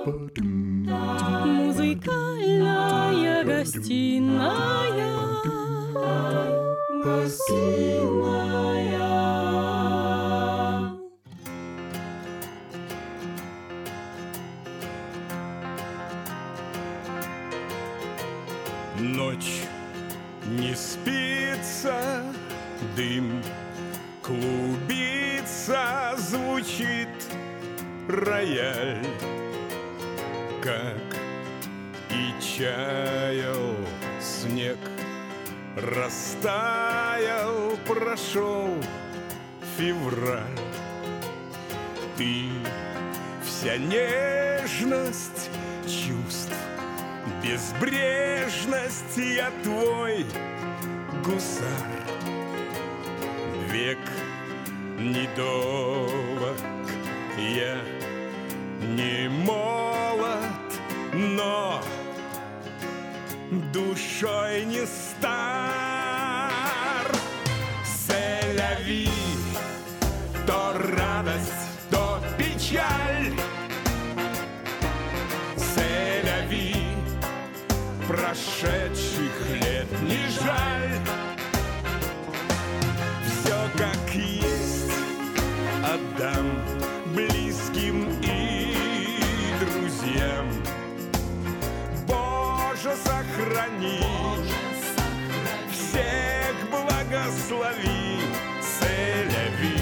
Музыкальная гостиная. Ночь не спится, дым клубится, звучит рояль, как и чаял снег, растаял, прошел февраль. Ты вся нежность чувств, безбрежность, я твой гусар. Век недолог, я не молод, но душой не стар. Селяви, то радость, то печаль. Селяви, прошедших лет не жаль. Все как есть отдам близким и друзьям. Боже, сохрани, всех благослови, селяви.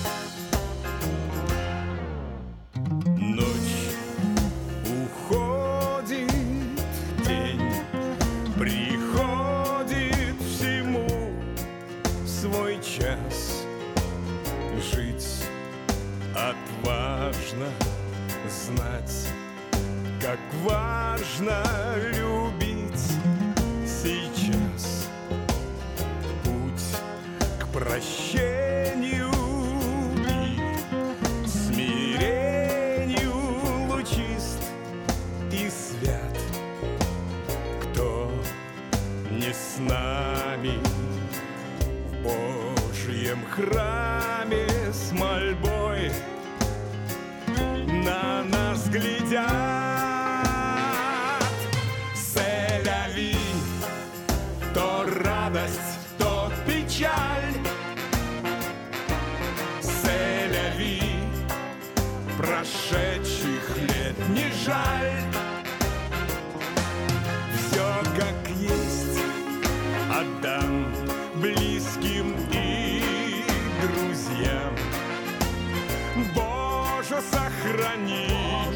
Ночь уходит, день приходит, всему свой час. Жить отважно, знать, как важно любить сейчас. Путь к прощению и смирению лучист и свят. Кто не с нами в Божьем храме с мольбой на нас глядят. Селяви, то радость, то печаль. Селяви, прошедших лет не жаль. Все как есть отдам близким и друзьям. Боже, сохрани,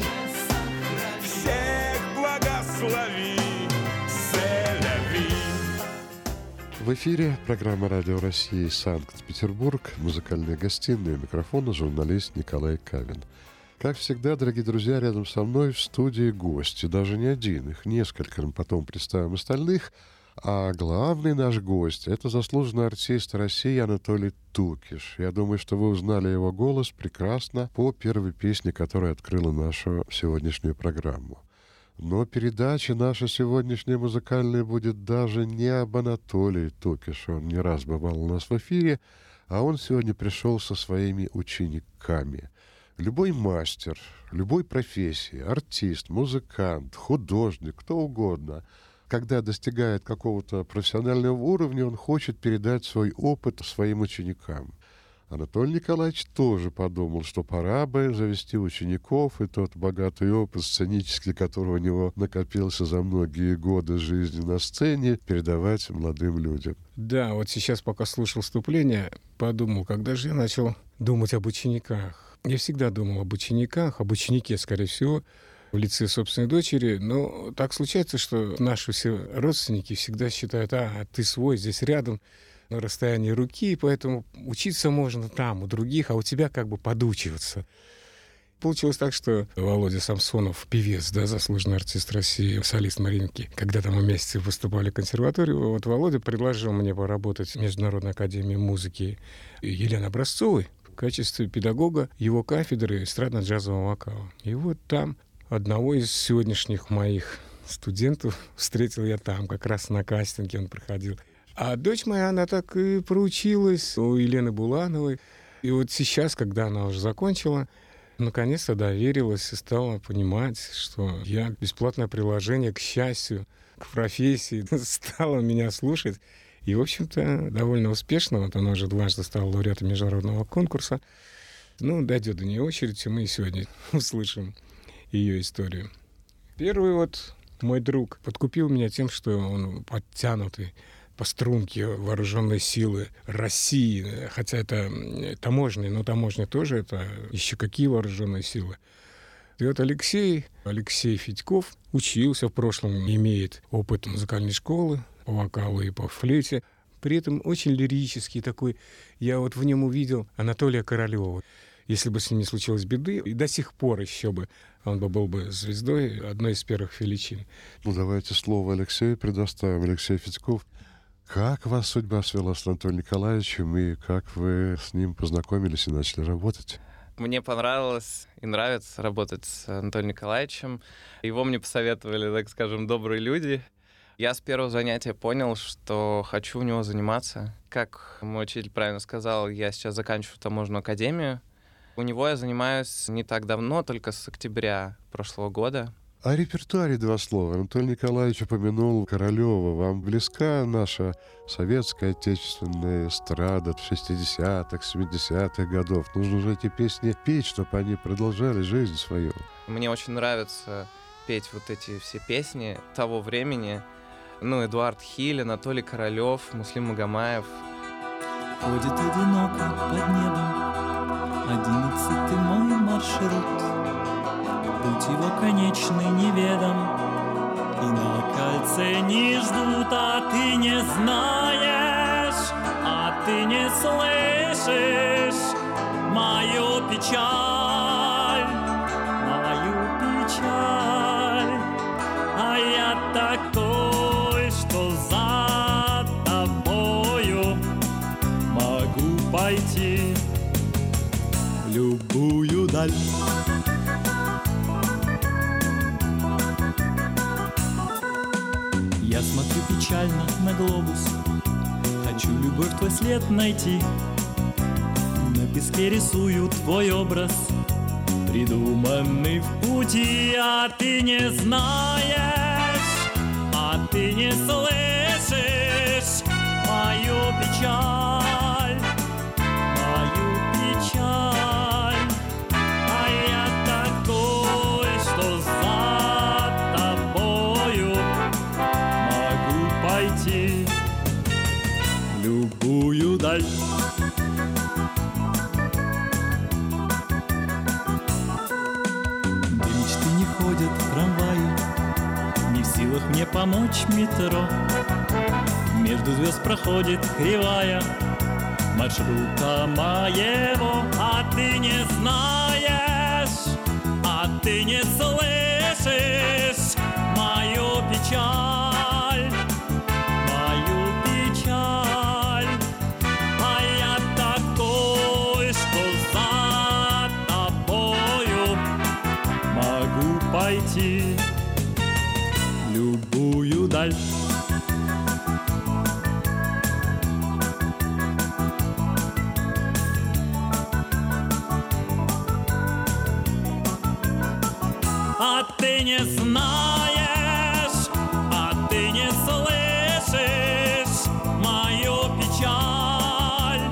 всех благослови, селяви. В эфире программа «Радио России» Санкт-Петербург, музыкальная гостиная, микрофона журналист Николай Кавин. Как всегда, дорогие друзья, рядом со мной в студии гости, даже не один, их несколько, мы потом представим остальных. А главный наш гость — это заслуженный артист России Анатолий Тукиш. Я думаю, что вы узнали его голос прекрасно по первой песне, которая открыла нашу сегодняшнюю программу. Но передача наша сегодняшняя музыкальная будет даже не об Анатолии Тукише. Он не раз бывал у нас в эфире, а он сегодня пришел со своими учениками. Любой мастер, любой профессии, артист, музыкант, художник, кто угодно — когда достигает какого-то профессионального уровня, он хочет передать свой опыт своим ученикам. Анатолий Николаевич тоже подумал, что пора бы завести учеников, и тот богатый опыт сценический, который у него накопился за многие годы жизни на сцене, передавать молодым людям. Да, вот сейчас, пока слушал вступление, подумал, когда же я начал думать об учениках. Я всегда думал об учениках, об ученике, скорее всего, в лице собственной дочери, но так случается, что наши все родственники всегда считают, ты свой, здесь рядом, на расстоянии руки, поэтому учиться можно там, у других, а у тебя как бы подучиваться. Получилось так, что Володя Самсонов, певец, да, заслуженный артист России, солист Маринки, когда-то мы вместе выступали в консерватории, вот Володя предложил мне поработать в Международной академии музыки Елены Образцовой в качестве педагога его кафедры эстрадно-джазового вокала. И вот там одного из сегодняшних моих студентов встретил я там, как раз на кастинге он проходил. А дочь моя, она так и проучилась у Елены Булановой. И вот сейчас, когда она уже закончила, Наконец-то доверилась и стала понимать, что я бесплатное приложение к счастью, к профессии, стала меня слушать. И, в общем-то, довольно успешно. Вот она уже дважды стала лауреатом международного конкурса. Дойдет до нее очередь, и мы сегодня услышим ее историю. Первый мой друг подкупил меня тем, что он подтянутый по струнке вооруженной силы России, хотя это таможня, но таможня тоже это еще какие вооруженные силы. И Алексей Федьков учился в прошлом, имеет опыт музыкальной школы по вокалу и по флейте. При этом очень лирический такой. Я в нем увидел Анатолия Королева. Если бы с ним не случилось беды, и до сих пор еще бы он был бы звездой одной из первых величин. Давайте слово Алексею предоставим. Алексей Федьков. Как вас судьба свела с Анатолием Николаевичем, и как вы с ним познакомились и начали работать? Мне понравилось и нравится работать с Анатолием Николаевичем. Его мне посоветовали, так скажем, добрые люди. Я с первого занятия понял, что хочу у него заниматься. Как мой учитель правильно сказал, я сейчас заканчиваю таможенную академию. У него я занимаюсь не так давно, только с октября прошлого года. О репертуаре два слова. Анатолий Николаевич упомянул Королева. Вам близка наша советская отечественная эстрада 60-х, 70-х годов? Нужно же эти песни петь, чтобы они продолжали жизнь свою. Мне очень нравится петь эти все песни того времени. Эдуард Хиль, Анатолий Королев, Муслим Магомаев. Ходит одиноко под небом 11-й мой маршрут. Путь его конечный неведом, и на кольце не ждут, а ты не знаешь, а ты не слышишь мою печаль, а я такой, что за тобою могу пойти в любую даль. Я смотрю печально на глобус, хочу любовь твой след найти. На песке рисую твой образ, придуманный в пути. А ты не знаешь, а ты не слышишь мою печаль, а я такой, что за тобою могу пойти в любую даль. Где мечты не ходят в трамвае, не в силах мне помочь метро. Между звезд проходит кривая маршрута моего, а ты не знаешь, а ты не слышишь мою печаль, а я такой, что за тобою могу пойти в любую даль. А ты не знаешь, а ты не слышишь мою печаль,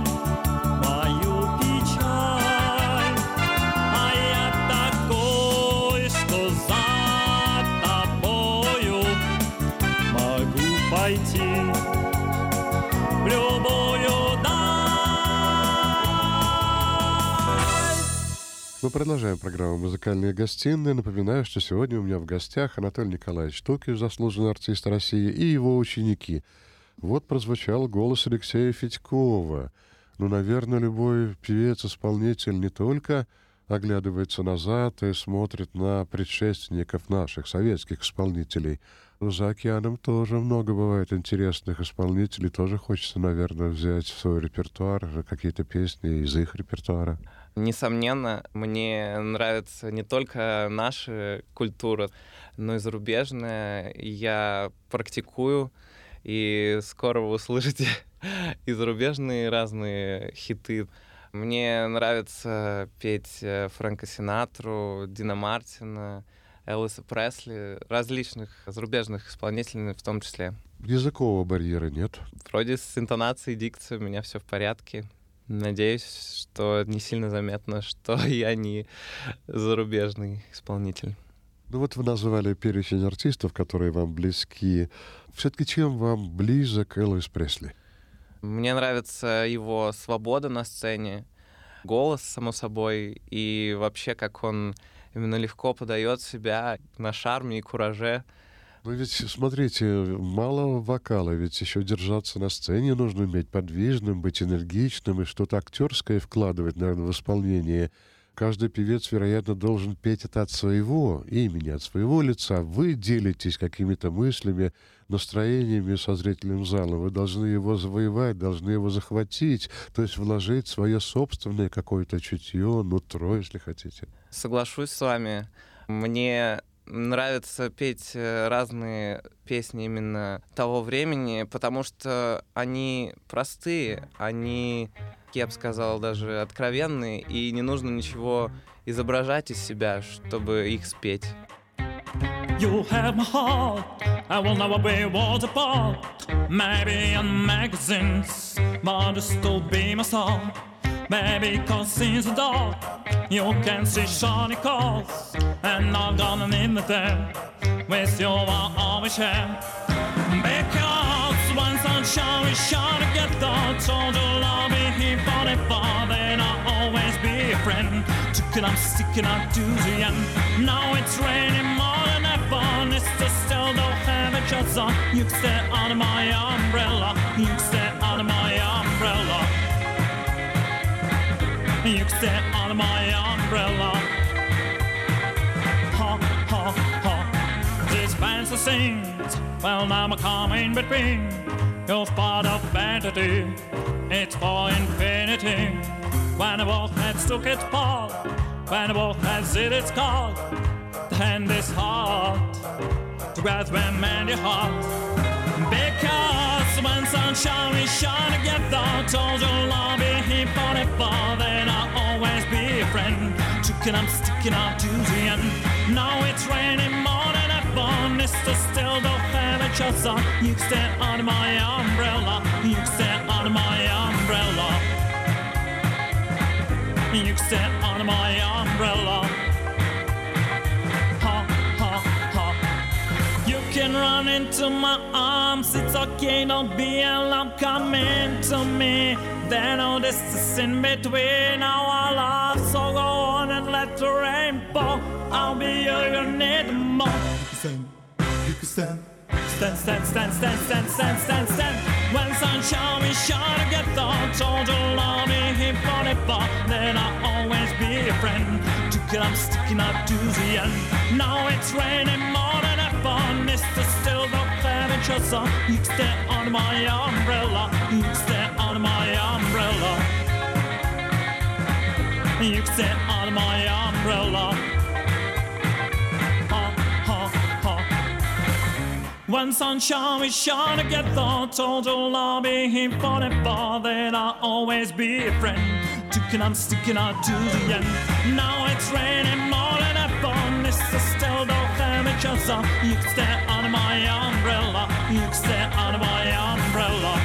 а я такой, что за тобою могу пойти в любую даль. Мы продолжаем программу «Музыкальные гостиные». Напоминаю, что сегодня у меня в гостях Анатолий Николаевич Токиш, заслуженный артист России, и его ученики. Прозвучал голос Алексея Федькова. Наверное, любой певец-исполнитель не только оглядывается назад и смотрит на предшественников наших советских исполнителей. За океаном тоже много бывает интересных исполнителей. Тоже хочется, наверное, взять в свой репертуар какие-то песни из их репертуара. Несомненно, мне нравится не только наша культура, но и зарубежная. Я практикую, и скоро вы услышите и зарубежные разные хиты. Мне нравится петь Фрэнка Синатру, Дина Мартина, Элвиса Пресли, различных зарубежных исполнителей в том числе. Языкового барьера нет? Вроде с интонацией, дикцией у меня все в порядке. Надеюсь, что не сильно заметно, что я не зарубежный исполнитель. Ну вот вы назвали перечень артистов, которые вам близки. Все-таки чем вам близок Элвис Пресли? Мне нравится его свобода на сцене, голос, само собой, и вообще, как он именно легко подает себя на шарме и кураже. Ну ведь, смотрите, мало вокала, ведь еще держаться на сцене нужно уметь подвижным, быть энергичным и что-то актерское вкладывать, наверное, в исполнение. Каждый певец, вероятно, должен петь это от своего имени, от своего лица. Вы делитесь какими-то мыслями, настроениями со зрительным залом. Вы должны его завоевать, должны его захватить, то есть вложить свое собственное какое-то чутье, нутро, если хотите. Соглашусь с вами. Мне нравится петь разные песни именно того времени, потому что они простые, они, я бы сказал, даже откровенные, и не нужно ничего изображать из себя, чтобы их спеть. You have my heart, I will never be worlds apart. Maybe in magazines, but you still be my star. Maybe cause in the dark, you can see shiny cars. And I'm gonna need them, with you I always share. Because when sunshine we shine together, told you love me here forever, then I'll always be a friend. I'm sticking out to the end. Now it's raining more than ever, and it's just still don't have each other. You can stay under my umbrella. You can stay under my umbrella. You can stay under my umbrella. Ha ha ha. These fancy things, well now I'm coming between. You're part of vanity. It's for infinity. When the world has took its part, when the world has hit its call, the hand is hard to grasp and mend your heart. Because when sunshine we shine together, told you love me here forever, then I'll always be a friend. I'm sticking out to the end. Now it's raining more than ever, and it's still don't have each other. You can stay under my umbrella. You can stay under my umbrella. You can stay under my umbrella. Ha, ha, ha. You can run into my arms. It's okay, don't be alarmed. Come into me. There no distance in between our love. So go on and let the rain fall. I'll be your need more. You can stand. Stand, stand, stand, stand, stand, stand, stand, stand. When sunshine we shine together, told you love me here forever, then I'll always be a friend. I'm sticking out to the end. Now it's raining more than ever, and it's still don't have each other. You can stay under my umbrella. You can stay under my umbrella. You can stay under my umbrella. When sunshine we shine together, told you love me here forever, then I'll always be a friend. I'm sticking out to the end. Now it's raining more than ever, and it's still don't have each other. You can stay under my umbrella. You can stay under my umbrella.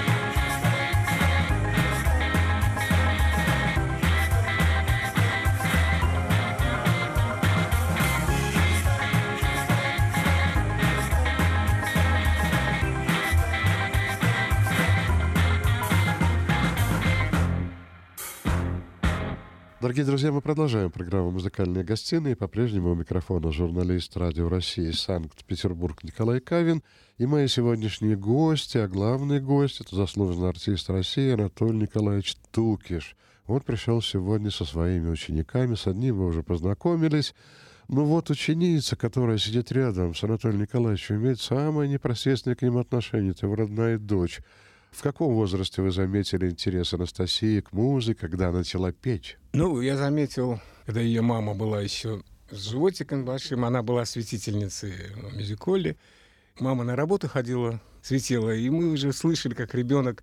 Дорогие друзья, мы продолжаем программу «Музыкальные гостиные». По-прежнему у микрофона журналист Радио России Санкт-Петербург Николай Кавин. И мои сегодняшние гости, а главный гость — это заслуженный артист России Анатолий Николаевич Тукиш. Он пришел сегодня со своими учениками, с одним вы уже познакомились. Ну вот ученица, которая сидит рядом с Анатолием Николаевичем, имеет самое непосредственное к ним отношение. Это его родная дочь. В каком возрасте вы заметили интерес Анастасии к музыке, когда она начала петь? Ну, я заметил, когда ее мама была еще с животиком большим, она была светительницей в мюзик-холле. Мама на работу ходила, светила, и мы уже слышали, как ребенок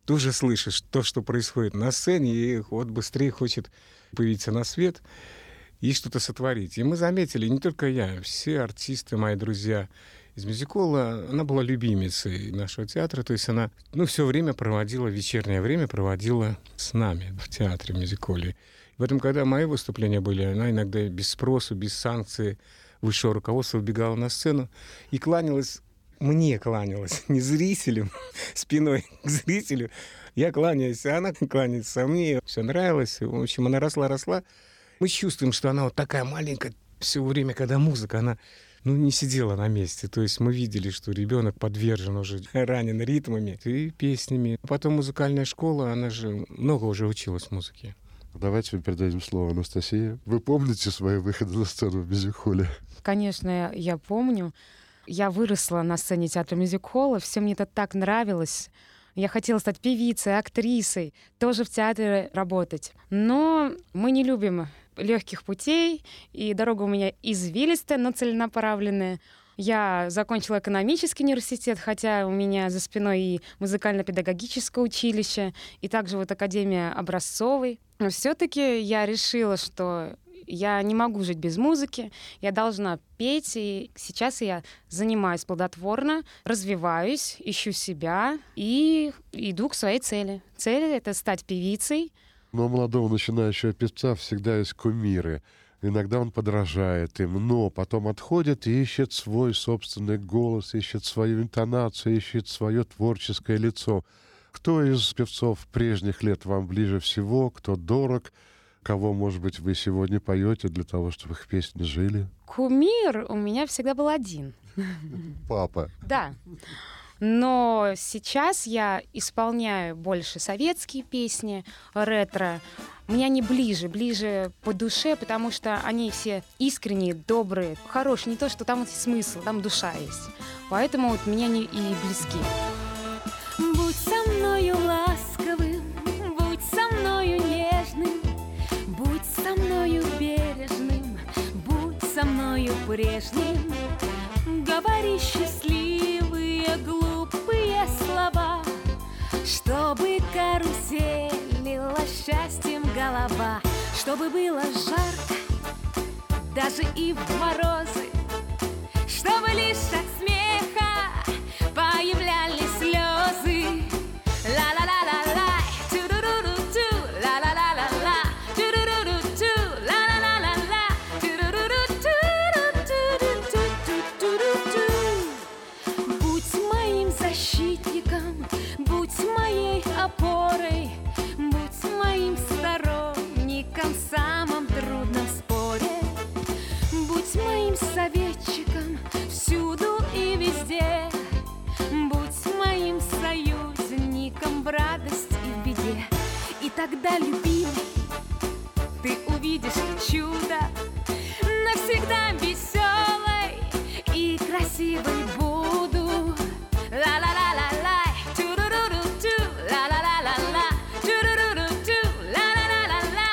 тоже слышишь то, что происходит на сцене, и вот быстрее хочет появиться на свет и что-то сотворить. И мы заметили, не только я, все артисты, мои друзья из мюзик-холла, она была любимицей нашего театра, то есть она, все время проводила, вечернее время проводила с нами в театре, в мюзик-холле. Поэтому, когда мои выступления были, она иногда без спросу, без санкции высшего руководства убегала на сцену и кланялась, мне кланялась, не зрителям, спиной к зрителю. Я кланяюсь, а она кланяется, а мне все нравилось. В общем, она росла. Мы чувствуем, что она вот такая маленькая все время, когда музыка, она не сидела на месте. То есть мы видели, что ребенок подвержен уже, ранен ритмами и песнями. Потом музыкальная школа, она же много уже училась музыке. Давайте передадим слово Анастасии. Вы помните свои выходы на сцену в мюзик-холле? Конечно, я помню. Я выросла на сцене театра мюзик-холла, все мне это так нравилось. Я хотела стать певицей, актрисой, тоже в театре работать. Но мы не любим легких путей, и дорога у меня извилистая, но целенаправленная. Я закончила экономический университет, хотя у меня за спиной и музыкально-педагогическое училище, и также вот Академия Образцовой. Но все-таки я решила, что я не могу жить без музыки, я должна петь, и сейчас я занимаюсь плодотворно, развиваюсь, ищу себя и иду к своей цели. Цель — это стать певицей. Но у молодого начинающего певца всегда есть кумиры. Иногда он подражает им, но потом отходит и ищет свой собственный голос, ищет свою интонацию, ищет свое творческое лицо. Кто из певцов прежних лет вам ближе всего, кто дорог, кого, может быть, вы сегодня поете для того, чтобы их песни жили? Кумир у меня всегда был один. Папа. Да. Но сейчас я исполняю больше советские песни, ретро. Мне они ближе по душе, потому что они все искренние, добрые, хорошие. Не то, что там смысл, там душа есть. Поэтому вот мне они и близки. Будь со мною ласковым, будь со мною нежным, будь со мною бережным, будь со мною прежним. Говори счастливые, глупые слова, чтобы каруселила счастьем голова, чтобы было жарко даже и в морозы, чтобы лишь от смеха появлялись слезы. Ла-ла-ла-ла-ла, тю-ру-ру-ру-тю, ла-ла-ла-ла-ла, тю-ру-ру-ру-тю, ла-ла-ла-ла-ла, тю-ру-ру-ру-тю-ру-тю-тю-ру-тю. Будь моим защитником, будь моей опорой, будь моим сторонником в самом трудном споре, будь моим советчиком всюду и везде, будь моим союзником в радости и в беде. И тогда, любимый, ты увидишь чудо, навсегда веселой и красивой буду. Ла-ла-ла-ла-ла, тю-ру-ру-ру-тю, ла-ла-ла-ла-ла, тю-ру-ру-ру-тю, ла-ла-ла-ла-ла,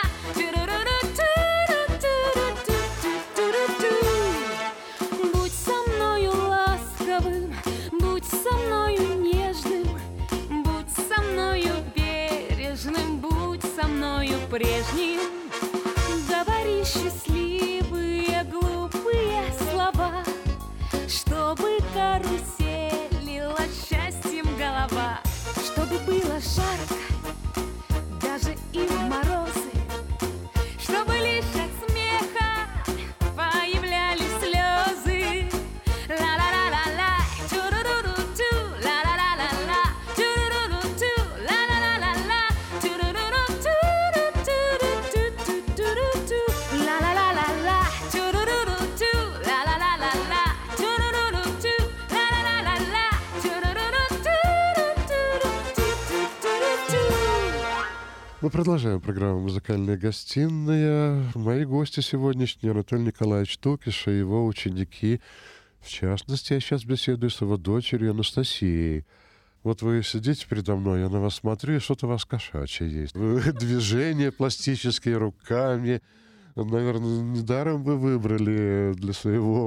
тю-ру-ру-тю-ру-тю-тю-ру-тю. Будь со мною ласковым, будь со мною нежным, будь со мною бережным, будь со мною прежним. Говори счастливые, глупые слова, чтобы каруселила счастьем голова, чтобы было жарко даже и в морозы, чтобы лишь от смеха появлялись слезы. Ла-ла-ла-ла-ла, тю-ру-ру-ру-тю, ла-ла-ла-ла-ла, тю-ру-ру-ру-тю, ла-ла-ла-ла-ла, тю-ру-ру-ру-тю-ру-тю-тю-ру-тю, ла-ла-ла-ла-ла, тю-ру-ру-ру-тю, ла-ла-ла-ла-ла, тю-ру-ру-ру-тю, ла-ла-ла-ла-ла, тю-ру-ру-ру-тю-ру-тю-тю-ру-тю. Мы продолжаем программу «Музыкальная гостиная». Мои гости сегодняшние — Анатолий Николаевич Тукиш и его ученики. В частности, я сейчас беседую с его дочерью Анастасией. Вот вы сидите передо мной, я на вас смотрю, и что-то у вас кошачье есть. Движения пластические руками. Наверное, недаром вы выбрали для своего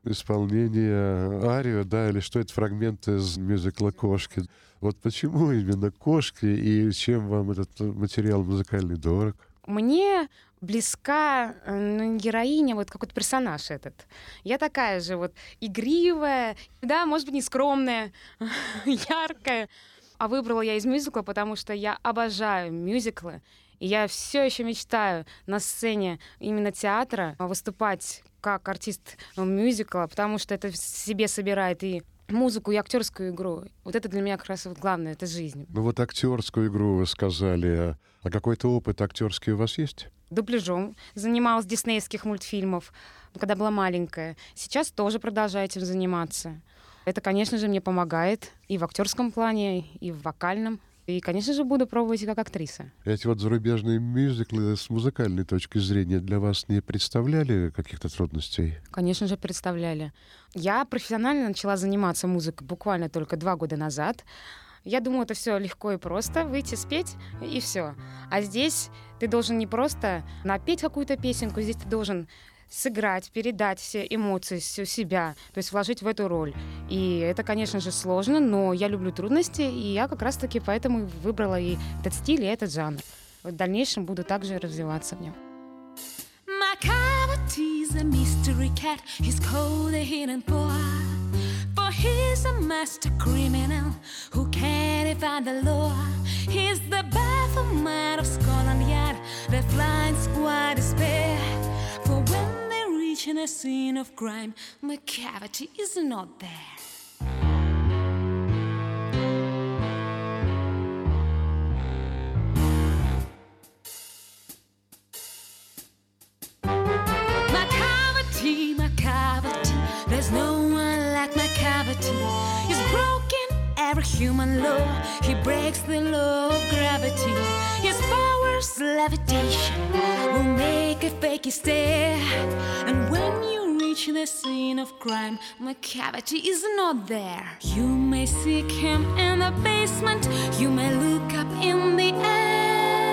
исполнение арию, да, или что это фрагмент из мюзикла «Кошки». Вот почему именно «Кошки» и чем вам этот материал музыкальный дорог? Мне близка героиня, вот какой-то персонаж этот. Я такая же вот игривая, да, может быть, не скромная, яркая. А выбрала я из мюзикла, потому что я обожаю мюзиклы. И я все еще мечтаю на сцене именно театра выступать как артист мюзикла, потому что это в себе собирает и музыку, и актерскую игру. Вот это для меня как раз вот главное, это жизнь. Ну вот актерскую игру вы сказали. А какой-то опыт актерский у вас есть? Дубляжом занималась диснеевских мультфильмов, когда была маленькая. Сейчас тоже продолжаю этим заниматься. Это, конечно же, мне помогает и в актерском плане, и в вокальном. И, конечно же, буду пробовать и как актриса. Эти вот зарубежные мюзиклы с музыкальной точки зрения для вас не представляли каких-то трудностей? Конечно же, представляли. Я профессионально начала заниматься музыкой буквально только 2 года назад. Я думала, это все легко и просто, выйти, спеть, и все. А здесь ты должен не просто напеть какую-то песенку, здесь ты должен сыграть, передать все эмоции, всю себя, то есть вложить в эту роль. И это, конечно же, сложно, но я люблю трудности, и я как раз-таки поэтому выбрала и этот стиль, и этот жанр. В дальнейшем буду также развиваться в нем. My cavity's a mystery cat. He's called a hidden boy. For he's a master criminal who can't defy the law. He's the Baphomet of Scotland Yard, the flying squad despair. For when they're reaching a scene of crime, my cavity is not there. My cavity, there's no one like my cavity. He's broken every human law. He breaks the law of gravity. His power's levitation will make a fakey stare. And when you reach the scene of crime, my cavity is not there. You may seek him in the basement. You may look up in the air.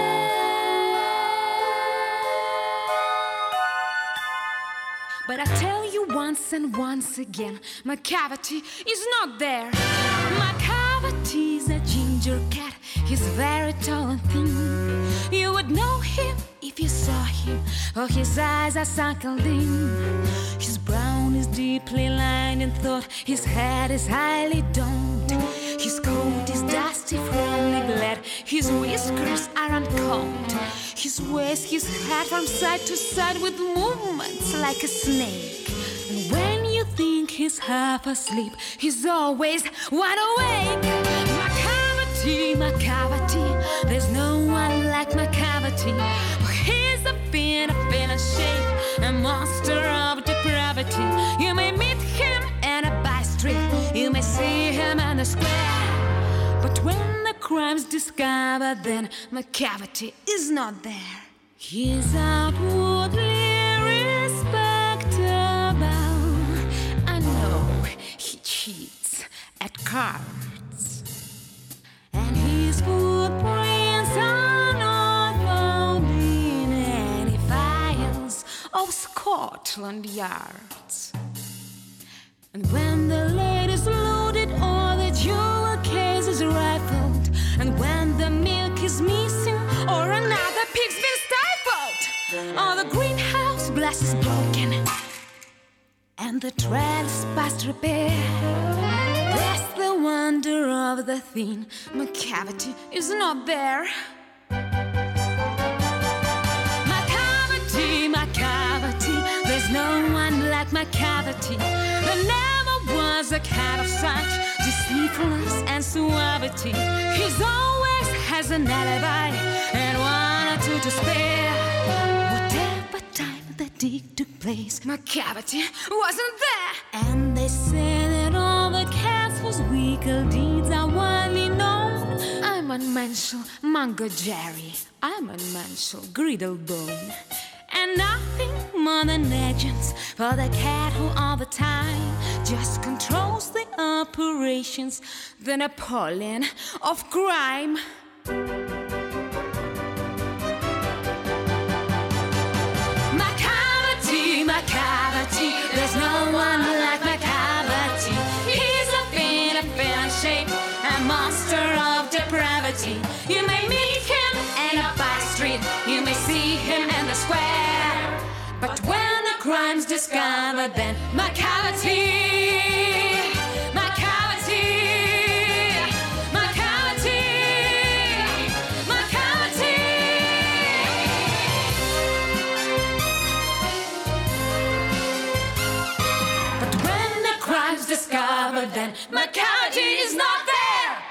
But I tell you once and once again, my cavity is not there. My cavity's a ginger cat. He's very tall and thin. You would know him if you saw him, for his eyes are sunken in. His brown is deeply lined in thought. His head is highly domed. His coat is dusty from neglect. His whiskers are uncombed. He sways his head from side to side with movements like a snake. And when you think he's half asleep, he's always wide awake. My cavity, there's no one like my cavity. He's a fiend of villain shape, a monster of depravity. You may meet him in a by street, you may see him in the square. But when the crime's discovered, then my cavity is not there. He's outwardly respectable. I know he cheats at cards, and his footprints are not found in any files of Scotland Yards. And when the lady's loaded, all the jewel case is rifled. And when the milk is missing, or another pig's been stifled, or the greenhouse glass is broken, and the trellis past repair, that's the wonder of the thing. My cavity is not there. My cavity, there's no one like my cavity. There never was a cat of such deceitfulness and suavity. He's always has an alibi and one or two to spare. Whatever time the dig took place, my cavity wasn't there. And they say that all the cats whose wicked deeds are widely known. I'm Unmenschel, Mungo Jerry. I'm Unmenschel, Griddlebone. And nothing more than legends for the cat who all the time just controls the operations, the Napoleon of crime. My cavity, There's no one like my cavity. He's a fin shape, a monster of depravity. You may meet him in a back street, you may see him in the square. But when a crime's discovered, then my cavity, my cavity, my cavity, my cavity. But when the crime's discovered, then my cavity is not there.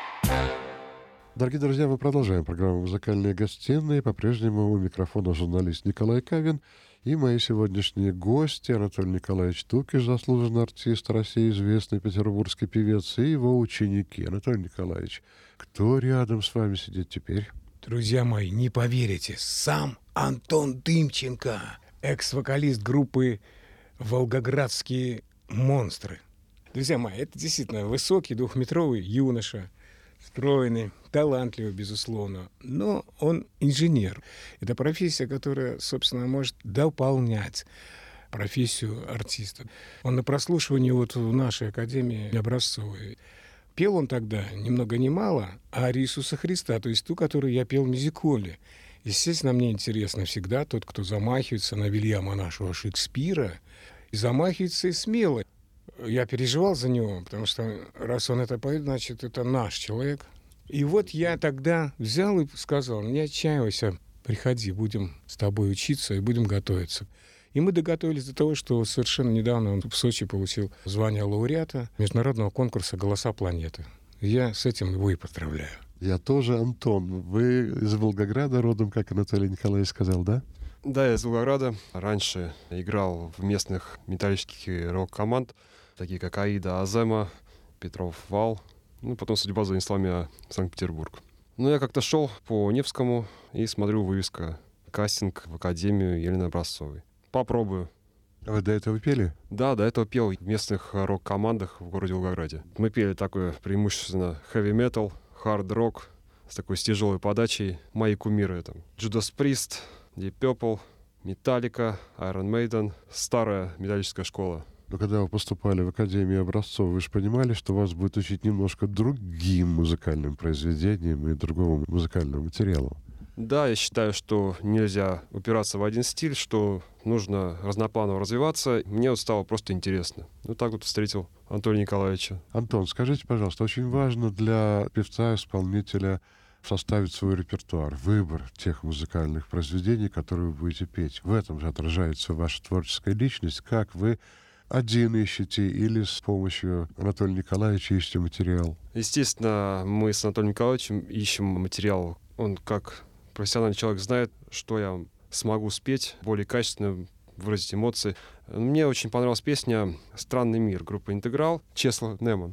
Дорогие друзья, мы продолжаем программу «Музыкальные гостиные». По-прежнему у микрофона журналист Николай Кавин и мои сегодняшние гости Анатолий Николаевич Тукиш, заслуженный артист России, известный петербургский певец, и его ученики. Анатолий Николаевич, кто рядом с вами сидит теперь? Друзья мои, не поверите, сам Антон Дымченко, экс-вокалист группы «Волгоградские монстры». Друзья мои, это действительно высокий, двухметровый юноша, стройный, талантливый, безусловно, но он инженер. Это профессия, которая, собственно, может дополнять профессию артиста. Он на прослушивании вот в нашей академии образцовой. Пел он тогда ни много ни мало арию Иисуса Христа, то есть ту, которую я пел в мюзикле. Естественно, мне интересно всегда тот, кто замахивается на Вильяма нашего Шекспира, и замахивается и смело. Я переживал за него, потому что раз он это поет, значит, это наш человек. И вот я тогда взял и сказал: не отчаивайся, приходи, будем с тобой учиться и будем готовиться. И мы доготовились до того, что совершенно недавно он в Сочи получил звание лауреата международного конкурса «Голоса планеты». Я с этим его и поздравляю. Я тоже, Антон. Вы из Волгограда родом, как Анатолий Николаевич сказал, да? Да, я из Волгограда. Раньше играл в местных металлических рок-команд, такие как Аида, Азема, Петров Вал. Потом судьба занесла меня в Санкт-Петербург. Я как-то шел по Невскому и смотрю вывеска: кастинг в Академию Елены Образцовой. Попробую. А вы до этого пели? Да, до этого пел в местных рок-командах в городе Волгограде. Мы пели такое преимущественно хэви-метал, хард-рок с такой тяжелой подачей. Мои кумиры — это Judas Priest, Deep Purple, Metallica, Iron Maiden, старая металлическая школа. Но когда вы поступали в Академию Образцов, вы же понимали, что вас будет учить немножко другим музыкальным произведениям и другому музыкальному материалу? Да, я считаю, что нельзя упираться в один стиль, что нужно разнопланово развиваться. Мне стало просто интересно. Так вот встретил Анатолия Николаевича. Антон, скажите, пожалуйста, очень важно для певца, исполнителя составить свой репертуар, выбор тех музыкальных произведений, которые вы будете петь. В этом же отражается ваша творческая личность, как вы один ищете или с помощью Анатолия Николаевича ищете материал? Естественно, мы с Анатолием Николаевичем ищем материал. Он, как профессиональный человек, знает, что я смогу спеть, более качественно выразить эмоции. Мне очень понравилась песня «Странный мир» группы «Интеграл», Чеслав Неман.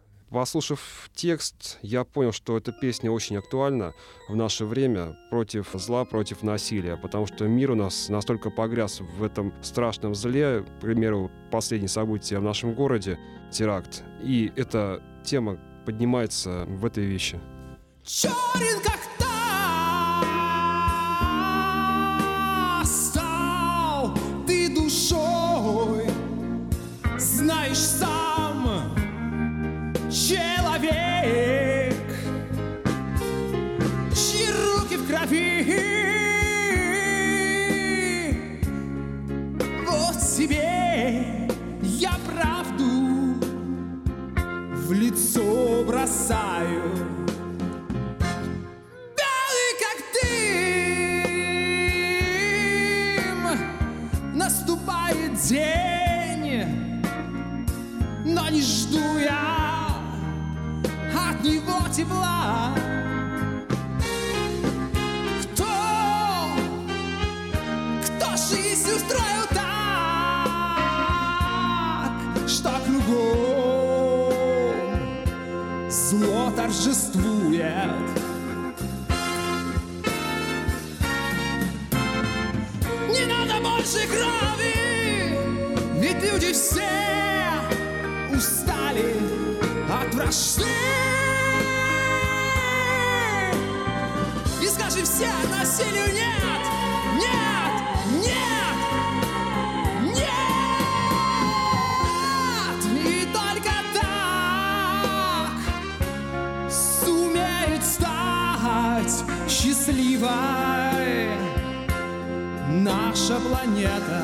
Послушав текст, я понял, что эта песня очень актуальна в наше время, против зла, против насилия, потому что мир у нас настолько погряз в этом страшном зле. К примеру, последние события в нашем городе — теракт. И эта тема поднимается в этой вещи. Черен как-то стал ты душой, знаешь сам, человек, чьи руки в крови. Вот тебе я правду в лицо бросаю. Белый как дым, наступает день, но не жду я от него тепла. Кто жизнь устроил так, что кругом зло торжествует? Не надо больше крови, ведь люди все устали от вражды. И скажи все насилию нет, нет, нет, нет. планета.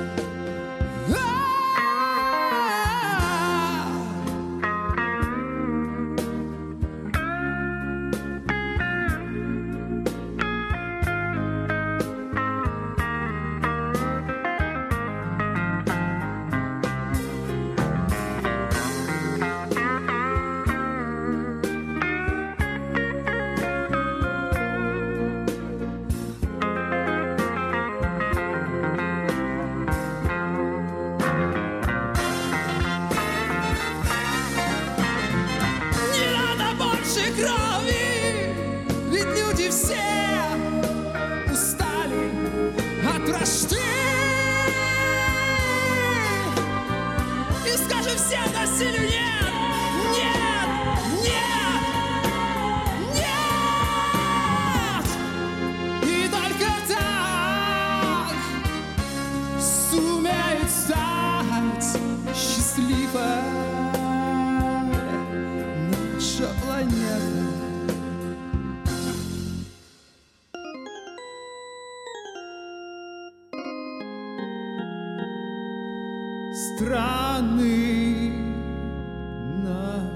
Странный наш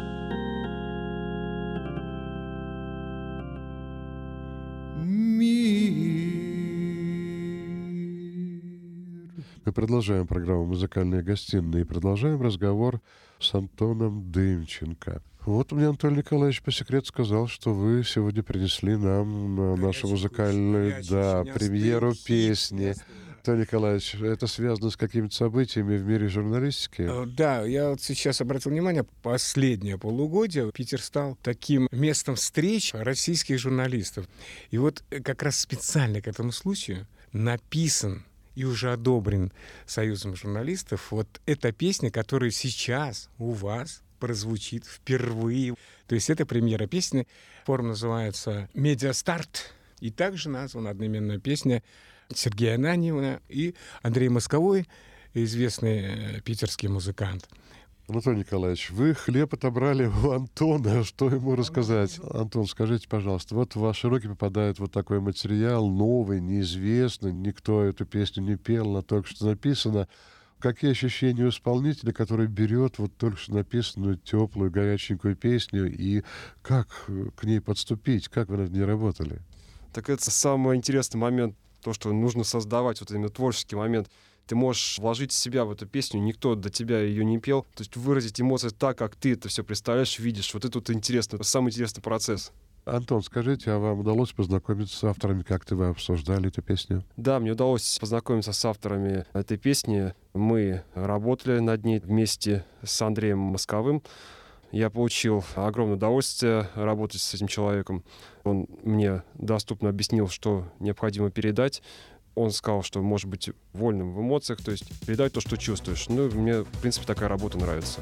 Мы продолжаем программу «Музыкальные гостиные» и продолжаем разговор с Антоном Дымченко. Вот мне Анатолий Николаевич по секрету сказал, что вы сегодня принесли нам на нашу музыкальную премьеру песни. Антон Николаевич, это связано с какими-то событиями в мире журналистики? Да, я вот сейчас обратил внимание, последнее полугодие Питер стал таким местом встреч российских журналистов. И вот как раз специально к этому случаю написан и уже одобрен Союзом журналистов вот эта песня, которая сейчас у вас прозвучит впервые. То есть это премьера песни. Форма называется «Медиастарт». И также названа одноименная песня Сергея Ананьева и Андрей Московой, известный питерский музыкант. Анатолий Николаевич, вы хлеб отобрали у Антона. Что ему рассказать? Антон, скажите, пожалуйста, вот в ваши руки попадает вот такой материал, новый, неизвестный, никто эту песню не пел, она только что написана. Какие ощущения у исполнителя, который берет вот только что написанную теплую, горяченькую песню, и как к ней подступить, как вы над ней работали? Так это самый интересный момент, то, что нужно создавать вот именно творческий момент. Ты можешь вложить себя в эту песню, никто до тебя ее не пел. То есть выразить эмоции так, как ты это все представляешь, видишь. Вот это вот интересно, самый интересный процесс. Антон, скажите, а вам удалось познакомиться с авторами? Как-то вы обсуждали эту песню? Да, мне удалось познакомиться с авторами этой песни. Мы работали над ней вместе с Андреем Московым. Я получил огромное удовольствие работать с этим человеком. Он мне доступно объяснил, что необходимо передать. Он сказал, что может быть вольным в эмоциях, то есть передать то, что чувствуешь. Ну, мне, в принципе, такая работа нравится.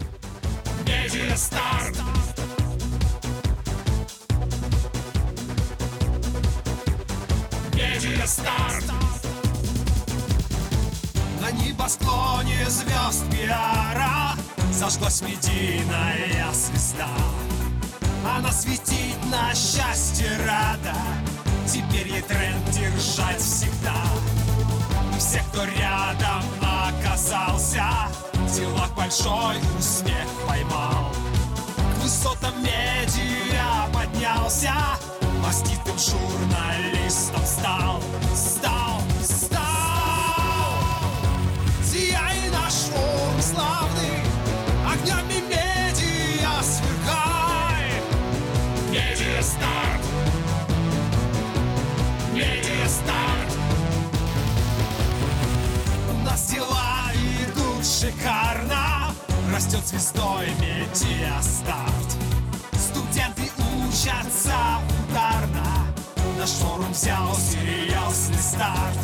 На небосклоне звезд пиара зажглась медийная звезда. Она светит на счастье рада, теперь ей тренд держать всегда. И все, кто рядом оказался, в делах большой успех поймал. К высотам медиа поднялся, маститым журналистом стал. Сияй наш форум славный, огнями медиа сверкай. Медиастарт, медиастарт. У нас дела идут шикарно, растет звездой медиастарт. Студенты учатся ударно, наш форум взял серьезный старт.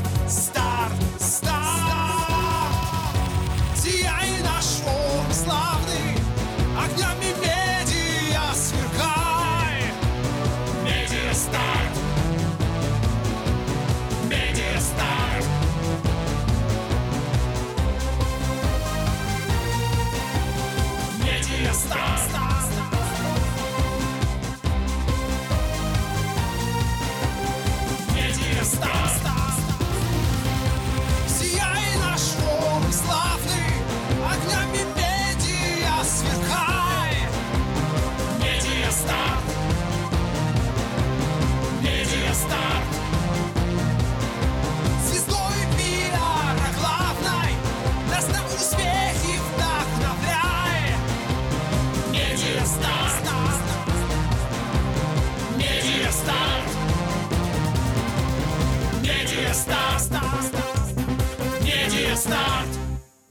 Сияй наш форум славный, огнями медиа сверкай. Медиастарт, медиастарт. Медиастарт.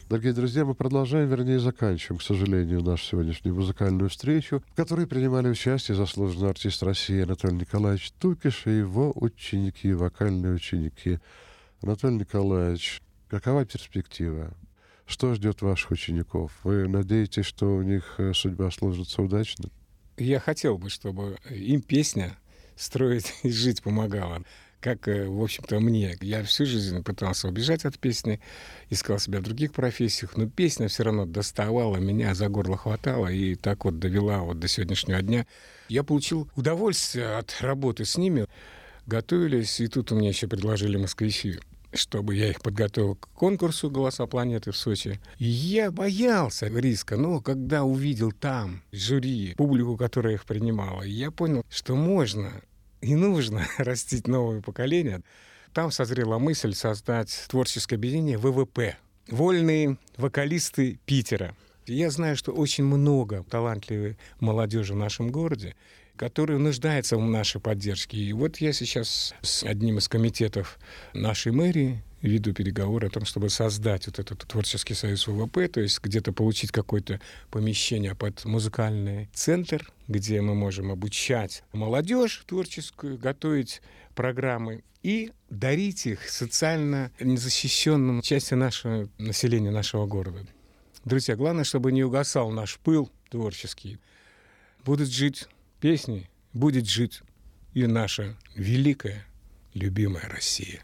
Дорогие друзья, мы продолжаем, вернее, заканчиваем, к сожалению, нашу сегодняшнюю музыкальную встречу, в которой принимали участие заслуженный артист России Анатолий Николаевич Тукиш и его ученики, вокальные ученики. Анатолий Николаевич, какова перспектива? Что ждет ваших учеников? Вы надеетесь, что у них судьба сложится удачно? Я хотел бы, чтобы им песня строить и жить помогала. Как, в общем-то, мне. Я всю жизнь пытался убежать от песни, искал себя в других профессиях, но песня все равно доставала меня, за горло хватала и так вот довела вот до сегодняшнего дня. Я получил удовольствие от работы с ними. Готовились, и тут у меня еще предложили москвичи, чтобы я их подготовил к конкурсу «Голоса планеты» в Сочи. И я боялся риска, но когда увидел там жюри, публику, которая их принимала, я понял, что можно и нужно растить новое поколение. Там созрела мысль создать творческое объединение ВВП. Вольные вокалисты Питера. Я знаю, что очень много талантливой молодежи в нашем городе, которая нуждается в нашей поддержке. И вот я сейчас с одним из комитетов нашей мэрии веду переговоры о том, чтобы создать вот этот творческий союз ВВП, то есть где-то получить какое-то помещение под музыкальный центр, где мы можем обучать молодежь творческую, готовить программы и дарить их социально незащищенным части нашего населения, нашего города. Друзья, главное, чтобы не угасал наш пыл творческий. Будут жить песни, будет жить и наша великая, любимая Россия.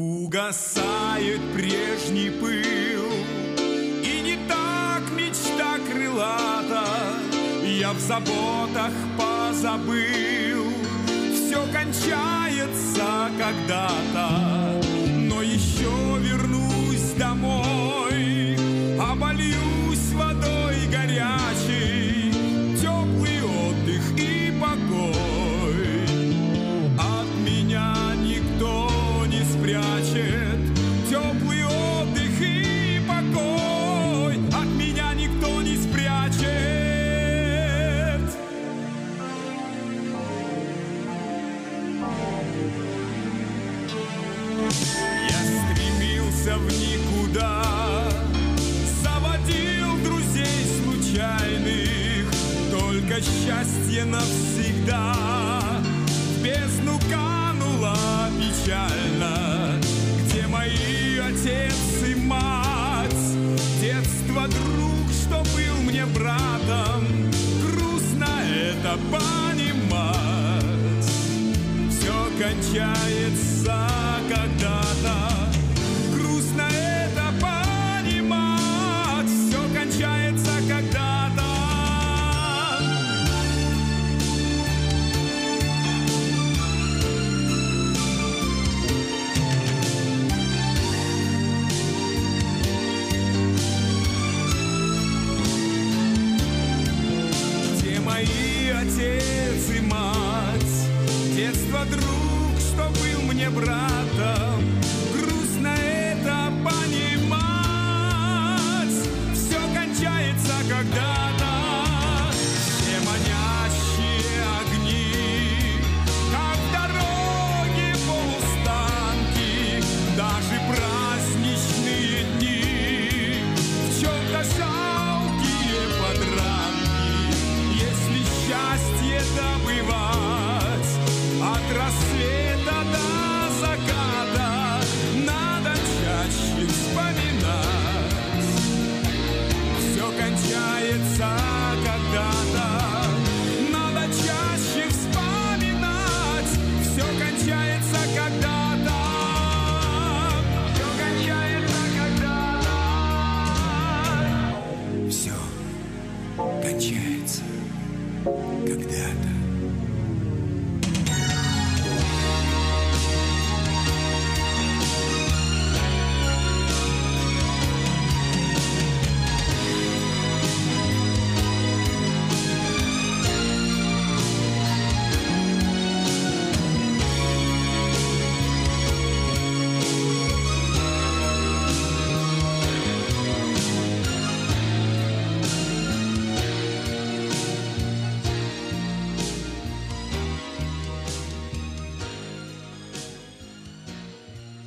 Угасает прежний пыл, и не так мечта крылата. Я в заботах позабыл, все кончается когда-то. Но еще вернусь домой, обольюсь водой горячей, теплый отдых и покой. От меня никто не спрячет теплый отдых и покой. От меня никто не спрячет. Я стремился в никуда, заводил друзей случайных, только счастье навсегда в бездну канула печально. Где мои отец и мать, детство друг, что был мне братом, грустно это понимать. Все кончается когда-то, грустно это понимать. Все кончается когда-то. Где мои отец и мать, детство друг, что был мне братом, грустно это понимать. Все кончается когда-то. Все манящие огни, как дороги полустанки, даже праздничные дни в чем-то жалкие подранки. Если счастье добывать от рассвета до заката, надо чаще вспоминать. Все кончается когда-то, надо чаще вспоминать. Все кончается когда-то. Все кончается когда-то. Все кончается когда-то.